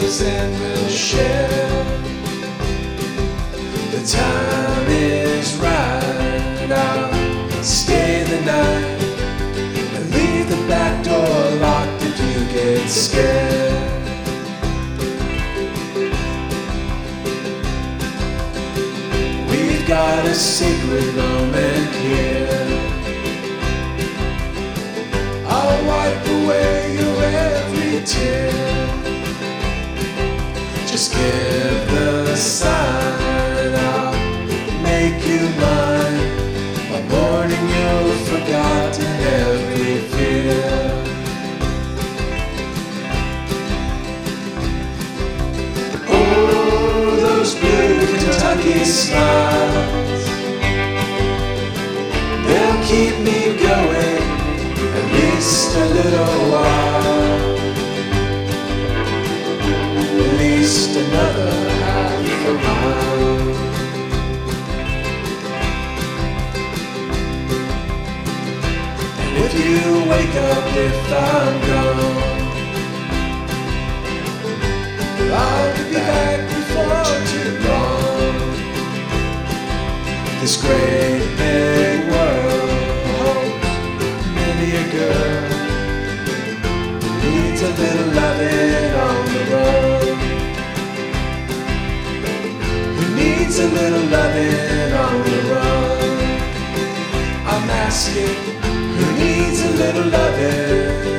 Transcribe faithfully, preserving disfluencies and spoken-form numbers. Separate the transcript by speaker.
Speaker 1: lives and we'll share. The time is right, I'll stay the night and leave the back door locked if you get scared. We've got a sacred moment here. I'll wipe away your every tear. Just give the sign, I'll make you mine. By morning you'll have forgotten every fear. Oh, those blue Kentucky smiles, they'll keep me going at least a little while. At least another half a mile. And if you wake up if I'm gone, I'll be back before too long. This great big world holds many a girl who needs a little loving on the road. Who needs a little loving on the road. I'm asking, who needs a little loving?